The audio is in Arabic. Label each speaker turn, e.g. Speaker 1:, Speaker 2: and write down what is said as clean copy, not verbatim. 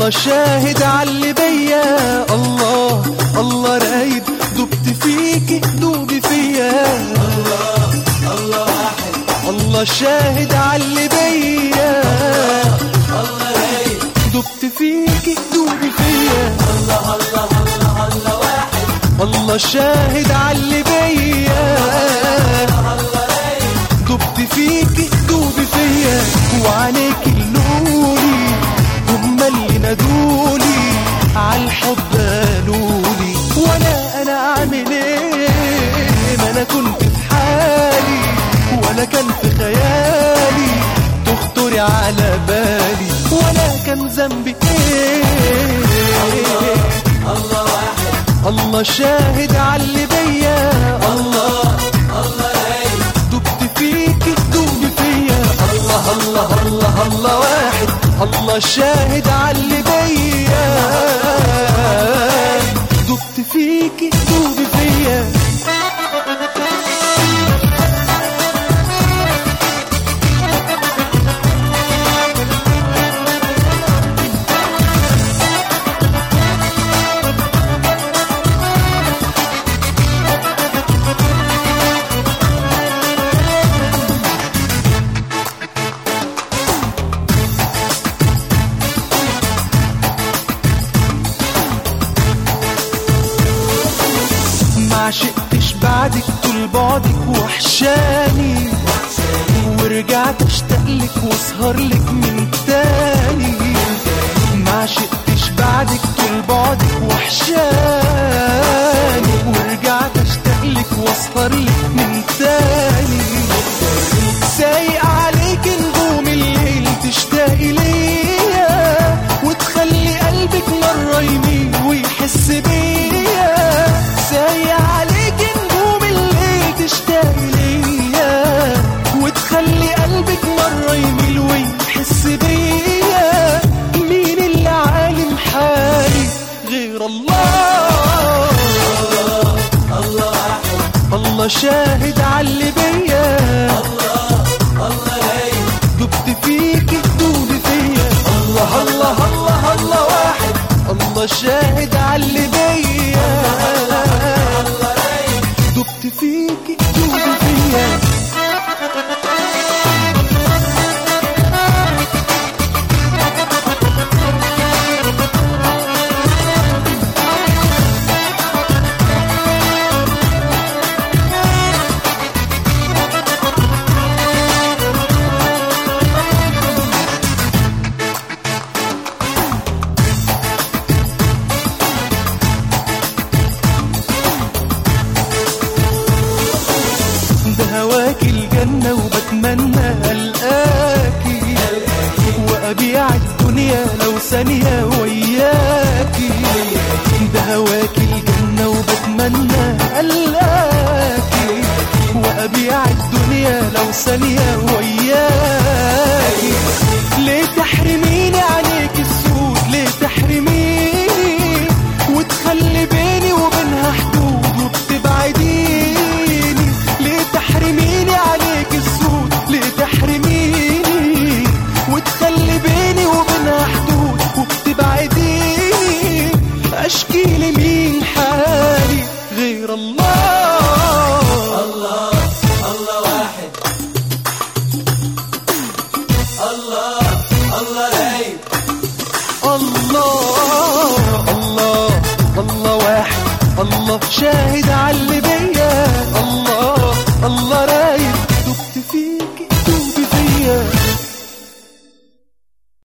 Speaker 1: الله شاهد عاللي بيا، الله الله رايد دبت فيكي دوبي فيا.
Speaker 2: الله واحد،
Speaker 1: الله شاهد عاللي بيا،
Speaker 2: الله رايد
Speaker 1: دبت فيكي دوبي فيا.
Speaker 2: الله الله الله الله واحد،
Speaker 1: الله شاهد عاللي بيا،
Speaker 2: الله رايد
Speaker 1: دبت فيكي دوبي فيا. وعينيك اللولي هما اللي نادولي عالحب قالولي، وانا اعمل ايه؟ ما انا كنت في حالي ولا كان في خيالي تخطري على بالي، وانا كان ذنبي ايه؟
Speaker 2: الله واحد،
Speaker 1: الله شاهد عاللي بيا، الله
Speaker 2: الله رايد
Speaker 1: دبت فيكي دوبي فيا. الله الله الله الله واحد، الله شاهد عاللي بيا، دبت فيكي دوبي فيا. ما عشقتش بعدك طول بعدك وحشاني، ورجعت اشتاقلك واسهرلك من تاني. ما عشقتش بعدك طول بعدك وحشاني، ورجعت اشتاقلك واسهرلك من تاني. سايق عليك نجوم الليل تشتاقي ليا، وتخلي قلبك مرة يميل ويحس بيا. سايق عليك نجوم الليل تشتاقي ليا، وتخلي قلبك مرة يميل ويحس بيا. مين اللي عالم حالي غير الله؟
Speaker 2: الله واحد،
Speaker 1: الله شاهد عاللي بيا،
Speaker 2: الله رايد
Speaker 1: دبت فيكي دوبي فيا. الله الله الله الله واحد، الله شاهد عاللي بيا،
Speaker 2: الله رايد
Speaker 1: دبت فيكي دوبي فيا. هواكي الجنة وبتمنى ألقاكي، وأبيع الدنيا لو ثانية وياكي. ده هواكي الجنة وبتمنى ألقاكي، وأبيع الدنيا لو ثانية وياكي. ليه تحرميني عليك السود؟ ليه تحرميني وتخلي بيني وبينها حدود وبتبعديني؟ ليه تحرميني عليك السود؟ ليه تحرميني وتخلي بيني وبينها حدود وبتبعديني؟ اشكي لمين حالي غير الله؟